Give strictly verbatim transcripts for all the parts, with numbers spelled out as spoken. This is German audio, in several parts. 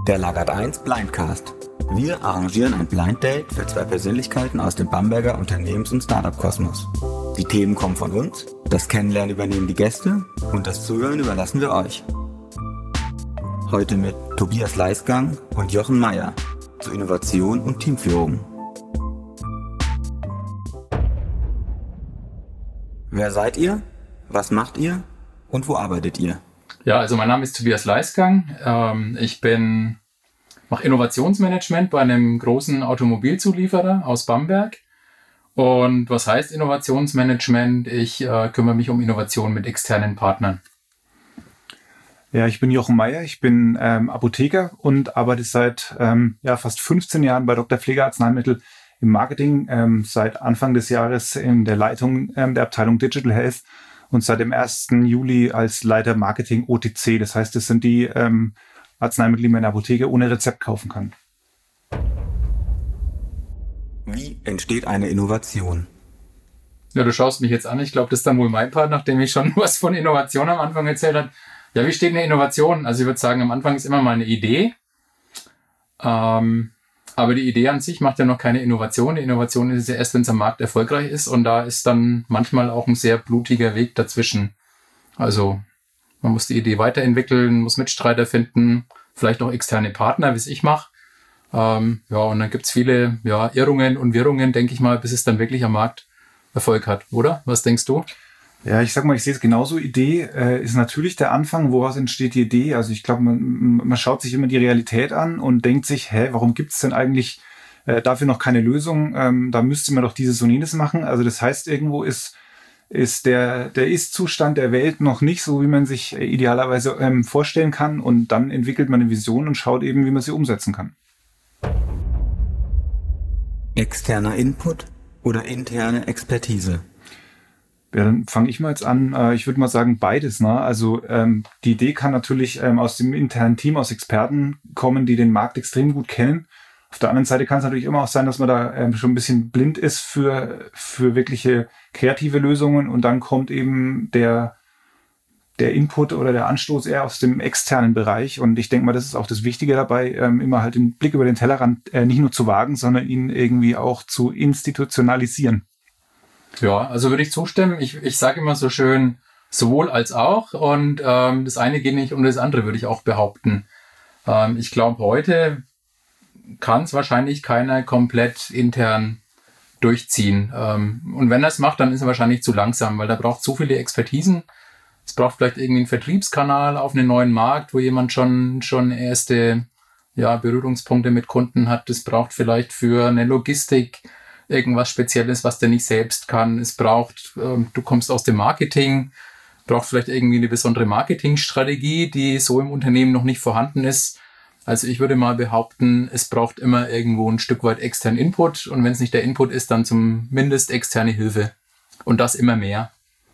Der Lagert eins Blindcast. Wir arrangieren ein Blind Date für zwei Persönlichkeiten aus dem Bamberger Unternehmens- und Startup-Kosmos. Die Themen kommen von uns, das Kennenlernen übernehmen die Gäste und das Zuhören überlassen wir euch. Heute mit Tobias Leisgang und Jochen Meyer zu Innovation und Teamführung. Wer seid ihr? Was macht ihr? Und wo arbeitet ihr? Ja, also mein Name ist Tobias Leisgang. Ähm, ich bin mache Innovationsmanagement bei einem großen Automobilzulieferer aus Bamberg. Und was heißt Innovationsmanagement? Ich äh, kümmere mich um Innovation mit externen Partnern. Ja, ich bin Jochen Meyer, ich bin ähm, Apotheker und arbeite seit ähm, ja, fast fünfzehn Jahren bei Doktor Pflegearzneimittel im Marketing, ähm, seit Anfang des Jahres in der Leitung ähm, der Abteilung Digital Health und seit dem ersten Juli als Leiter Marketing O T C. Das heißt, das sind die ähm, Arzneimittel, die man in der Apotheke ohne Rezept kaufen kann. Wie entsteht eine Innovation? Ja, du schaust mich jetzt an. Ich glaube, das ist dann wohl mein Part, nachdem ich schon was von Innovation am Anfang erzählt habe. Ja, wie steht eine Innovation? Also ich würde sagen, am Anfang ist immer mal eine Idee. Ähm, aber die Idee an sich macht ja noch keine Innovation. Die Innovation ist ja erst, wenn es am Markt erfolgreich ist. Und da ist dann manchmal auch ein sehr blutiger Weg dazwischen. Also man muss die Idee weiterentwickeln, muss Mitstreiter finden, vielleicht auch externe Partner, wie es ich mache. Ähm, ja, und dann gibt's viele ja, Irrungen und Wirrungen, denke ich mal, bis es dann wirklich am Markt Erfolg hat, oder? Was denkst du? Ja, ich sag mal, ich sehe es genauso. Idee äh, ist natürlich der Anfang, woraus entsteht die Idee. Also ich glaube, man, man schaut sich immer die Realität an und denkt sich, hä, warum gibt's denn eigentlich äh, dafür noch keine Lösung? Ähm, da müsste man doch dieses und jenes machen. Also das heißt, irgendwo ist ist der der Ist-Zustand der Welt noch nicht so, wie man sich äh, idealerweise ähm, vorstellen kann. Und dann entwickelt man eine Vision und schaut eben, wie man sie umsetzen kann. Externer Input oder interne Expertise? Ja, dann fange ich mal jetzt an. Ich würde mal sagen, beides. Ne? Also ähm, die Idee kann natürlich ähm, aus dem internen Team, aus Experten kommen, die den Markt extrem gut kennen. Auf der anderen Seite kann es natürlich immer auch sein, dass man da ähm, schon ein bisschen blind ist für für wirkliche kreative Lösungen und dann kommt eben der der Input oder der Anstoß eher aus dem externen Bereich. Und ich denke mal, das ist auch das Wichtige dabei, ähm, immer halt den Blick über den Tellerrand äh, nicht nur zu wagen, sondern ihn irgendwie auch zu institutionalisieren. Ja, also würde ich zustimmen. Ich, ich sage immer so schön, sowohl als auch. Und ähm, das eine geht nicht um das andere, würde ich auch behaupten. Ähm, ich glaube, heute kann es wahrscheinlich keiner komplett intern durchziehen. Ähm, und wenn er es macht, dann ist er wahrscheinlich zu langsam, weil da braucht so viele Expertisen. Es braucht vielleicht irgendwie einen Vertriebskanal auf einen neuen Markt, wo jemand schon schon erste ja, Berührungspunkte mit Kunden hat. Es braucht vielleicht für eine Logistik irgendwas Spezielles, was der nicht selbst kann. Es braucht, ähm, du kommst aus dem Marketing, braucht vielleicht irgendwie eine besondere Marketingstrategie, die so im Unternehmen noch nicht vorhanden ist. Also ich würde mal behaupten, es braucht immer irgendwo ein Stück weit externen Input und wenn es nicht der Input ist, dann zumindest externe Hilfe. Und das immer mehr.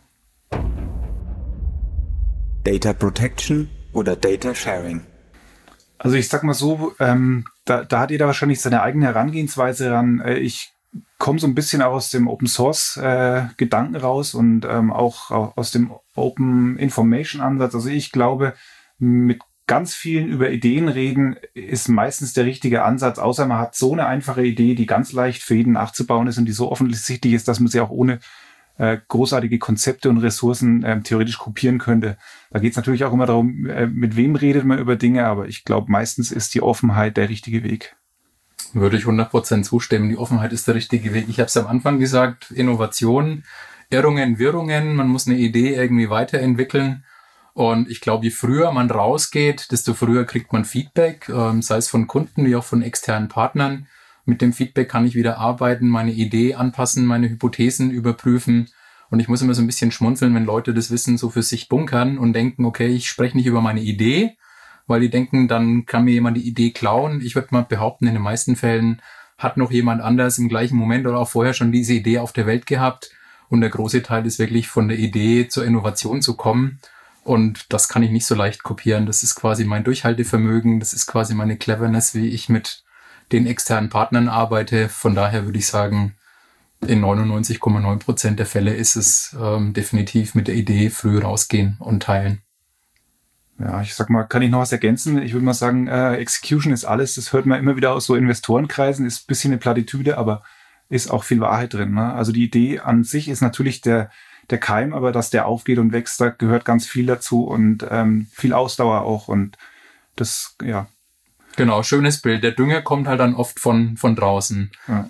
Data Protection oder Data Sharing? Also ich sag mal so, ähm, da, da hat jeder wahrscheinlich seine eigene Herangehensweise ran. Äh, ich komme so ein bisschen auch aus dem Open Source äh, Gedanken raus und ähm, auch, auch aus dem Open Information Ansatz. Also ich glaube, mit ganz vielen über Ideen reden ist meistens der richtige Ansatz, außer man hat so eine einfache Idee, die ganz leicht für jeden nachzubauen ist und die so offensichtlich ist, dass man sie auch ohne äh, großartige Konzepte und Ressourcen äh, theoretisch kopieren könnte. Da geht es natürlich auch immer darum, äh, mit wem redet man über Dinge, aber ich glaube, meistens ist die Offenheit der richtige Weg. Würde ich hundert Prozent zustimmen. Die Offenheit ist der richtige Weg. Ich habe es am Anfang gesagt, Innovation, Irrungen, Wirrungen, man muss eine Idee irgendwie weiterentwickeln. Und ich glaube, je früher man rausgeht, desto früher kriegt man Feedback, ähm, sei es von Kunden wie auch von externen Partnern. Mit dem Feedback kann ich wieder arbeiten, meine Idee anpassen, meine Hypothesen überprüfen. Und ich muss immer so ein bisschen schmunzeln, wenn Leute das Wissen so für sich bunkern und denken, okay, ich spreche nicht über meine Idee, weil die denken, dann kann mir jemand die Idee klauen. Ich würde mal behaupten, in den meisten Fällen hat noch jemand anders im gleichen Moment oder auch vorher schon diese Idee auf der Welt gehabt. Und der große Teil ist wirklich von der Idee zur Innovation zu kommen. Und das kann ich nicht so leicht kopieren. Das ist quasi mein Durchhaltevermögen. Das ist quasi meine Cleverness, wie ich mit den externen Partnern arbeite. Von daher würde ich sagen, in neunundneunzig Komma neun Prozent der Fälle ist es ähm, definitiv mit der Idee früh rausgehen und teilen. Ja, ich sag mal, kann ich noch was ergänzen? Ich würde mal sagen, äh, Execution ist alles. Das hört man immer wieder aus so Investorenkreisen, ist ein bisschen eine Plattitüde, aber ist auch viel Wahrheit drin. Ne? Also die Idee an sich ist natürlich der, der Keim, aber dass der aufgeht und wächst, da gehört ganz viel dazu und ähm, viel Ausdauer auch. Und das, ja. Genau, schönes Bild. Der Dünger kommt halt dann oft von, von draußen. Ja.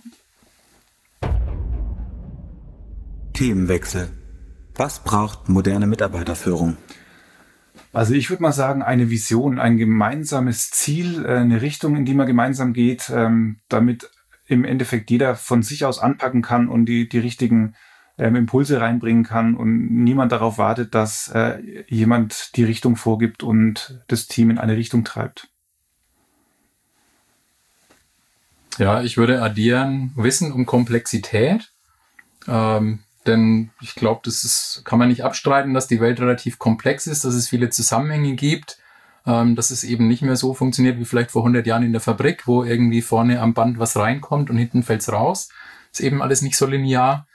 Themenwechsel. Was braucht moderne Mitarbeiterführung? Also ich würde mal sagen, eine Vision, ein gemeinsames Ziel, eine Richtung, in die man gemeinsam geht, ähm, damit im Endeffekt jeder von sich aus anpacken kann und die, die richtigen ähm, Impulse reinbringen kann und niemand darauf wartet, dass äh, jemand die Richtung vorgibt und das Team in eine Richtung treibt. Ja, ich würde addieren Wissen und Komplexität. Ähm, Denn ich glaube, das ist, kann man nicht abstreiten, dass die Welt relativ komplex ist, dass es viele Zusammenhänge gibt, ähm, dass es eben nicht mehr so funktioniert wie vielleicht vor hundert Jahren in der Fabrik, wo irgendwie vorne am Band was reinkommt und hinten fällt's raus. Ist eben alles nicht so linear.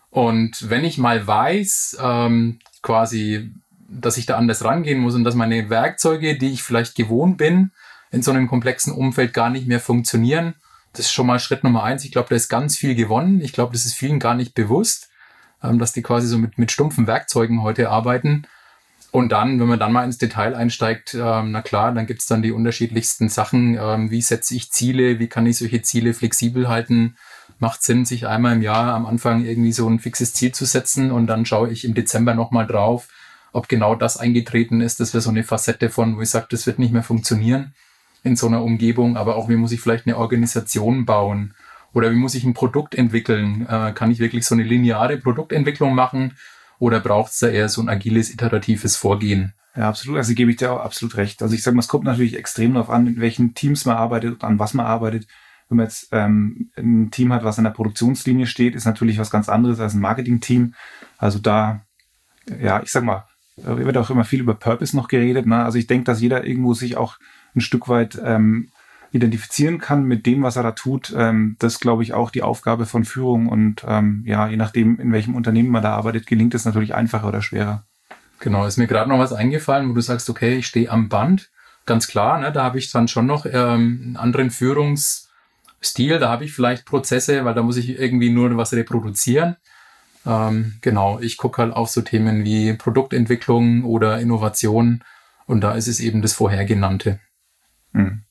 Und wenn ich mal weiß, ähm, quasi, dass ich da anders rangehen muss und dass meine Werkzeuge, die ich vielleicht gewohnt bin, in so einem komplexen Umfeld gar nicht mehr funktionieren, das ist schon mal Schritt Nummer eins. Ich glaube, da ist ganz viel gewonnen. Ich glaube, das ist vielen gar nicht bewusst, dass die quasi so mit, mit stumpfen Werkzeugen heute arbeiten. Und dann, wenn man dann mal ins Detail einsteigt, ähm, na klar, dann gibt's dann die unterschiedlichsten Sachen. Ähm, wie setze ich Ziele? Wie kann ich solche Ziele flexibel halten? Macht Sinn, sich einmal im Jahr am Anfang irgendwie so ein fixes Ziel zu setzen und dann schaue ich im Dezember nochmal drauf, ob genau das eingetreten ist. Das wäre so eine Facette von, wo ich sage, das wird nicht mehr funktionieren in so einer Umgebung. Aber auch, wie muss ich vielleicht eine Organisation bauen? Oder wie muss ich ein Produkt entwickeln? Äh, kann ich wirklich so eine lineare Produktentwicklung machen? Oder braucht es da eher so ein agiles, iteratives Vorgehen? Ja, absolut. Also gebe ich dir auch absolut recht. Also ich sage mal, es kommt natürlich extrem darauf an, in welchen Teams man arbeitet und an was man arbeitet. Wenn man jetzt ähm, ein Team hat, was an der Produktionslinie steht, ist natürlich was ganz anderes als ein Marketing-Team. Also da, ja, ich sag mal, wird auch immer viel über Purpose noch geredet. Ne? Also ich denke, dass jeder irgendwo sich auch ein Stück weit ähm, identifizieren kann mit dem, was er da tut. Ähm, das glaube ich auch die Aufgabe von Führung und ähm, ja, je nachdem, in welchem Unternehmen man da arbeitet, gelingt es natürlich einfacher oder schwerer. Genau, ist mir gerade noch was eingefallen, wo du sagst, okay, ich stehe am Band. Ganz klar, ne, da habe ich dann schon noch ähm, einen anderen Führungsstil, da habe ich vielleicht Prozesse, weil da muss ich irgendwie nur was reproduzieren. Ähm, genau, ich gucke halt auf so Themen wie Produktentwicklung oder Innovation und da ist es eben das Vorhergenannte. Hm.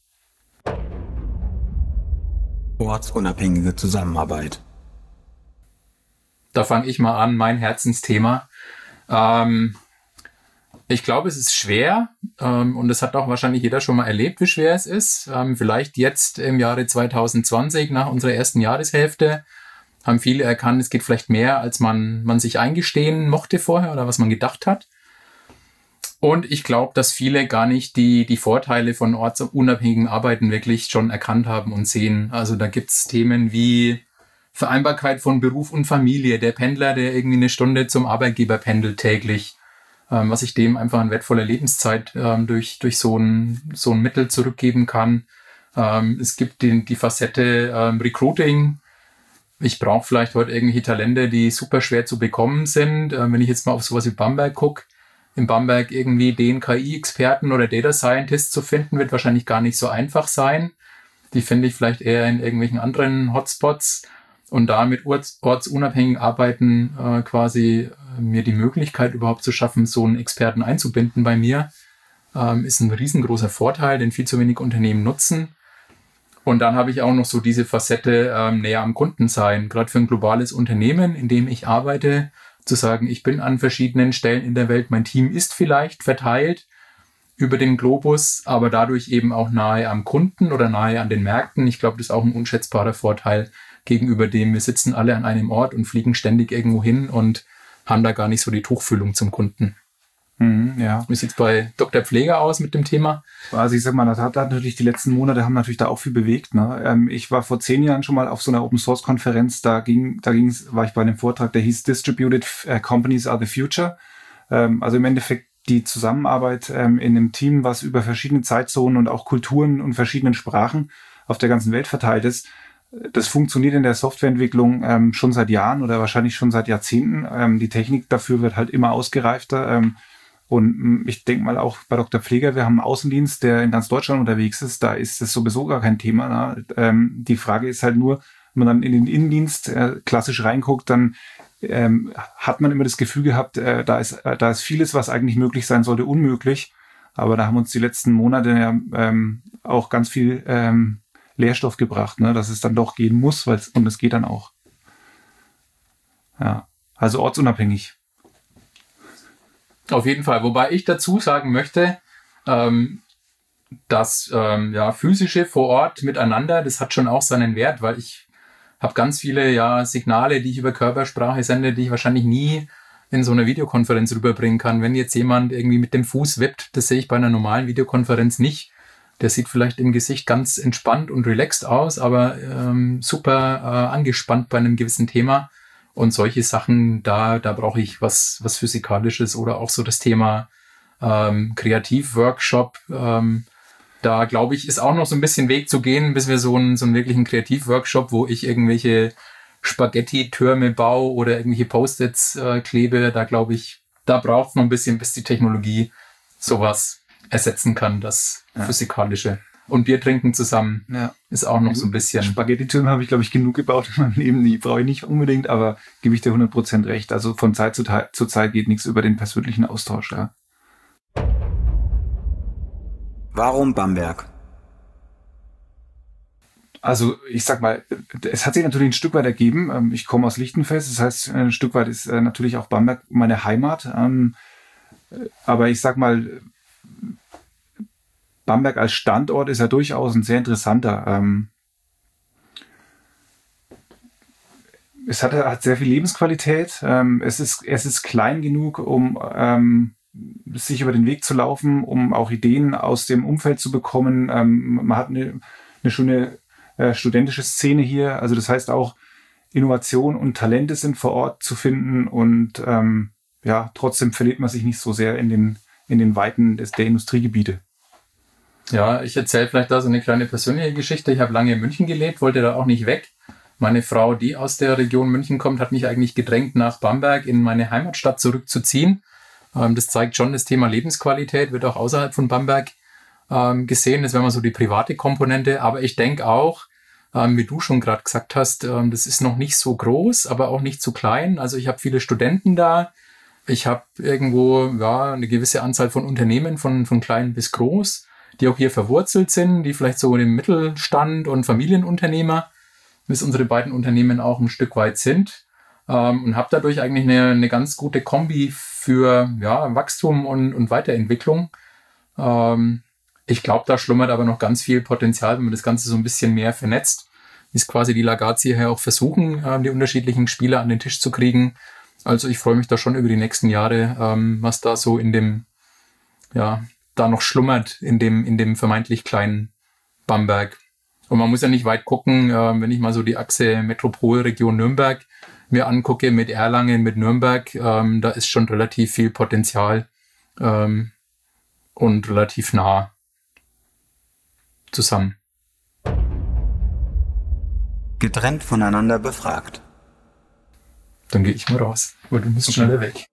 Ortsunabhängige Zusammenarbeit. Da fange ich mal an, mein Herzensthema. Ähm, ich glaube, es ist schwer ähm, und das hat auch wahrscheinlich jeder schon mal erlebt, wie schwer es ist. Ähm, vielleicht jetzt im Jahre zwanzig zwanzig, nach unserer ersten Jahreshälfte, haben viele erkannt, es geht vielleicht mehr, als man, man sich eingestehen mochte vorher oder was man gedacht hat. Und ich glaube, dass viele gar nicht die, die Vorteile von ortsunabhängigen Arbeiten wirklich schon erkannt haben und sehen. Also da gibt's Themen wie Vereinbarkeit von Beruf und Familie. Der Pendler, der irgendwie eine Stunde zum Arbeitgeber pendelt täglich, ähm, was ich dem einfach an wertvoller Lebenszeit ähm, durch, durch so ein, so ein Mittel zurückgeben kann. Ähm, es gibt die, die Facette ähm, Recruiting. Ich brauche vielleicht heute irgendwelche Talente, die super schwer zu bekommen sind. Ähm, wenn ich jetzt mal auf sowas wie Bamberg gucke, in Bamberg irgendwie den K I-Experten oder Data Scientist zu finden, wird wahrscheinlich gar nicht so einfach sein. Die finde ich vielleicht eher in irgendwelchen anderen Hotspots und da mit orts, ortsunabhängigen Arbeiten äh, quasi äh, mir die Möglichkeit überhaupt zu schaffen, so einen Experten einzubinden bei mir, ähm, ist ein riesengroßer Vorteil, den viel zu wenig Unternehmen nutzen. Und dann habe ich auch noch so diese Facette ähm, näher am Kunden sein, gerade für ein globales Unternehmen, in dem ich arbeite, zu sagen, ich bin an verschiedenen Stellen in der Welt, mein Team ist vielleicht verteilt über den Globus, aber dadurch eben auch nahe am Kunden oder nahe an den Märkten. Ich glaube, das ist auch ein unschätzbarer Vorteil gegenüber dem, wir sitzen alle an einem Ort und fliegen ständig irgendwo hin und haben da gar nicht so die Tuchfühlung zum Kunden. Mhm, ja. Wie sieht es bei Doktor Pfleger aus mit dem Thema? Also ich sag mal, das hat, hat natürlich die letzten Monate haben natürlich da auch viel bewegt. Ne? Ähm, ich war vor zehn Jahren schon mal auf so einer Open Source Konferenz. Da ging, da ging's, war ich bei einem Vortrag, der hieß Distributed Companies are the Future. Ähm, also im Endeffekt die Zusammenarbeit ähm, in einem Team, was über verschiedene Zeitzonen und auch Kulturen und verschiedenen Sprachen auf der ganzen Welt verteilt ist. Das funktioniert in der Softwareentwicklung ähm, schon seit Jahren oder wahrscheinlich schon seit Jahrzehnten. Ähm, die Technik dafür wird halt immer ausgereifter. Ähm, Und ich denke mal auch bei Doktor Pfleger, wir haben einen Außendienst, der in ganz Deutschland unterwegs ist, da ist das sowieso gar kein Thema. Ne? Ähm, die Frage ist halt nur, wenn man dann in den Innendienst äh, klassisch reinguckt, dann ähm, hat man immer das Gefühl gehabt, äh, da ist äh, da ist vieles, was eigentlich möglich sein sollte, unmöglich. Aber da haben uns die letzten Monate ja ähm, auch ganz viel ähm, Lehrstoff gebracht, ne? Dass es dann doch gehen muss, weil's, und es geht dann auch. Ja, also ortsunabhängig. Auf jeden Fall. Wobei ich dazu sagen möchte, ähm, dass ähm, ja, physische vor Ort miteinander, das hat schon auch seinen Wert, weil ich habe ganz viele ja, Signale, die ich über Körpersprache sende, die ich wahrscheinlich nie in so einer Videokonferenz rüberbringen kann. Wenn jetzt jemand irgendwie mit dem Fuß wippt, das sehe ich bei einer normalen Videokonferenz nicht. Der sieht vielleicht im Gesicht ganz entspannt und relaxed aus, aber ähm, super äh, angespannt bei einem gewissen Thema. Und solche Sachen, da, da brauche ich was, was Physikalisches oder auch so das Thema ähm, Kreativworkshop. Ähm, da glaube ich, ist auch noch so ein bisschen Weg zu gehen, bis wir so einen, so einen wirklichen Kreativworkshop, wo ich irgendwelche Spaghetti-Türme baue oder irgendwelche Post-its äh, klebe. Da glaube ich, da braucht es noch ein bisschen, bis die Technologie sowas ersetzen kann, das ja. Physikalische. Und Bier trinken zusammen ja. ist auch noch so ein bisschen... Spaghetti-Türme habe ich, glaube ich, genug gebaut in meinem Leben. Die brauche ich nicht unbedingt, aber gebe ich dir hundert Prozent recht. Also von Zeit zu, Te- zu Zeit geht nichts über den persönlichen Austausch. Ja. Warum Bamberg? Also ich sag mal, es hat sich natürlich ein Stück weit ergeben. Ich komme aus Lichtenfels, das heißt, ein Stück weit ist natürlich auch Bamberg meine Heimat. Aber ich sag mal, Bamberg als Standort ist ja durchaus ein sehr interessanter. Ähm, es hat, hat sehr viel Lebensqualität. Ähm, es ist, es ist klein genug, um ähm, sich über den Weg zu laufen, um auch Ideen aus dem Umfeld zu bekommen. Ähm, man hat eine, eine schöne äh, studentische Szene hier. Also das heißt auch, Innovation und Talente sind vor Ort zu finden und ähm, ja, trotzdem verliert man sich nicht so sehr in den, in den Weiten des, der Industriegebiete. Ja, ich erzähle vielleicht da so eine kleine persönliche Geschichte. Ich habe lange in München gelebt, wollte da auch nicht weg. Meine Frau, die aus der Region München kommt, hat mich eigentlich gedrängt, nach Bamberg in meine Heimatstadt zurückzuziehen. Ähm, das zeigt schon, das Thema Lebensqualität wird auch außerhalb von Bamberg ähm, gesehen. Das wäre mal so die private Komponente. Aber ich denke auch, ähm, wie du schon gerade gesagt hast, ähm, das ist noch nicht so groß, aber auch nicht zu klein. Also ich habe viele Studenten da. Ich habe irgendwo ja, eine gewisse Anzahl von Unternehmen, von, von klein bis groß, die auch hier verwurzelt sind, die vielleicht so im Mittelstand und Familienunternehmer, bis unsere beiden Unternehmen auch ein Stück weit sind. Ähm, und habe dadurch eigentlich eine, eine ganz gute Kombi für ja, Wachstum und, und Weiterentwicklung. Ähm, ich glaube, da schlummert aber noch ganz viel Potenzial, wenn man das Ganze so ein bisschen mehr vernetzt. Ist quasi die Lagaz hierher auch versuchen, ähm, die unterschiedlichen Spieler an den Tisch zu kriegen. Also ich freue mich da schon über die nächsten Jahre, ähm, was da so in dem, ja, da noch schlummert in dem, in dem vermeintlich kleinen Bamberg. Und man muss ja nicht weit gucken, äh, wenn ich mal so die Achse Metropolregion Nürnberg mir angucke, mit Erlangen, mit Nürnberg, ähm, da ist schon relativ viel Potenzial ähm, und relativ nah zusammen. Getrennt voneinander befragt. Dann gehe ich mal raus, weil du musst schneller weg.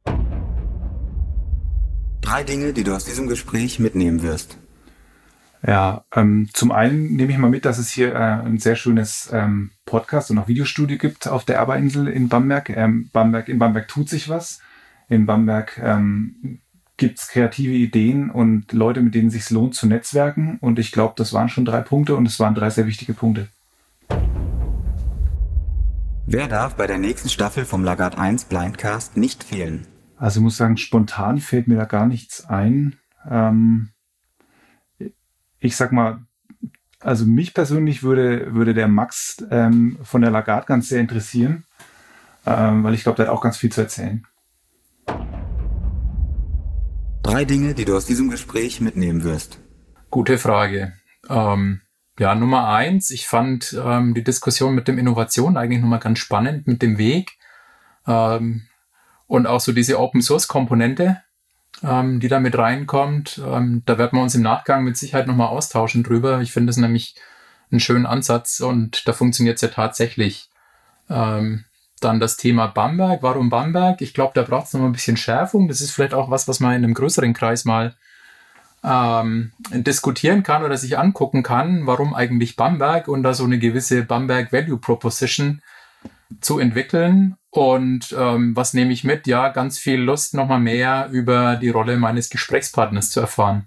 Drei Dinge, die du aus diesem Gespräch mitnehmen wirst. Ja, ähm, zum einen nehme ich mal mit, dass es hier äh, ein sehr schönes ähm, Podcast- und auch Videostudio gibt auf der Erberinsel in Bamberg. Ähm, Bamberg. In Bamberg tut sich was. In Bamberg ähm, gibt es kreative Ideen und Leute, mit denen es sich lohnt zu netzwerken. Und ich glaube, das waren schon drei Punkte und es waren drei sehr wichtige Punkte. Wer darf bei der nächsten Staffel vom Lagaz eins Blindcast nicht fehlen? Also ich muss sagen, spontan fällt mir da gar nichts ein. Ähm, ich sag mal, also mich persönlich würde, würde der Max ähm, von der Lagaz ganz sehr interessieren, ähm, weil ich glaube, der hat auch ganz viel zu erzählen. Drei Dinge, die du aus diesem Gespräch mitnehmen wirst. Gute Frage. Ähm, ja, Nummer eins, ich fand ähm, die Diskussion mit dem Innovation eigentlich nochmal ganz spannend, mit dem Weg. Ähm, Und auch so diese Open-Source-Komponente, ähm, die da mit reinkommt, ähm, da werden wir uns im Nachgang mit Sicherheit nochmal austauschen drüber. Ich finde das nämlich einen schönen Ansatz und da funktioniert es ja tatsächlich. Ähm, Dann das Thema Bamberg. Warum Bamberg? Ich glaube, da braucht es noch ein bisschen Schärfung. Das ist vielleicht auch was, was man in einem größeren Kreis mal ähm, diskutieren kann oder sich angucken kann. Warum eigentlich Bamberg? Und da so eine gewisse Bamberg Value Proposition zu entwickeln. Und ähm, was nehme ich mit? Ja, ganz viel Lust, nochmal mehr über die Rolle meines Gesprächspartners zu erfahren.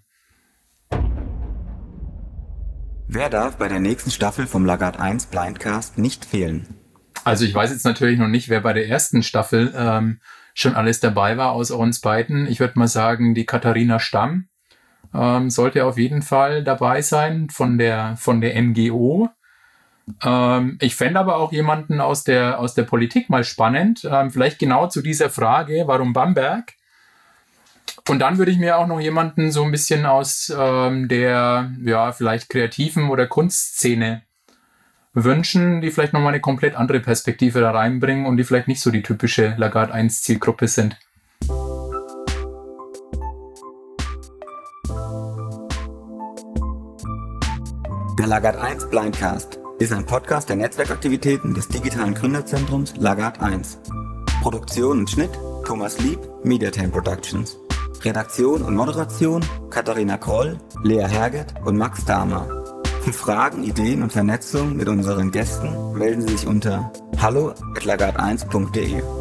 Wer darf bei der nächsten Staffel vom Lagarde eins Blindcast nicht fehlen? Also ich weiß jetzt natürlich noch nicht, wer bei der ersten Staffel ähm, schon alles dabei war aus uns beiden. Ich würde mal sagen, die Katharina Stamm ähm, sollte auf jeden Fall dabei sein von der von der M G O. Ähm, ich fände aber auch jemanden aus der aus der Politik mal spannend, ähm, vielleicht genau zu dieser Frage, warum Bamberg? Und dann würde ich mir auch noch jemanden so ein bisschen aus ähm, der, ja, vielleicht kreativen oder Kunstszene wünschen, die vielleicht nochmal eine komplett andere Perspektive da reinbringen und die vielleicht nicht so die typische Lagarde eins Zielgruppe sind. Der Lagarde eins Blindcast ist ein Podcast der Netzwerkaktivitäten des digitalen Gründerzentrums Lagarde eins. Produktion und Schnitt Thomas Lieb, Mediatime Productions. Redaktion und Moderation Katharina Kroll, Lea Herget und Max Dahmer. Für Fragen, Ideen und Vernetzung mit unseren Gästen melden Sie sich unter hallo at lagarde eins punkt de.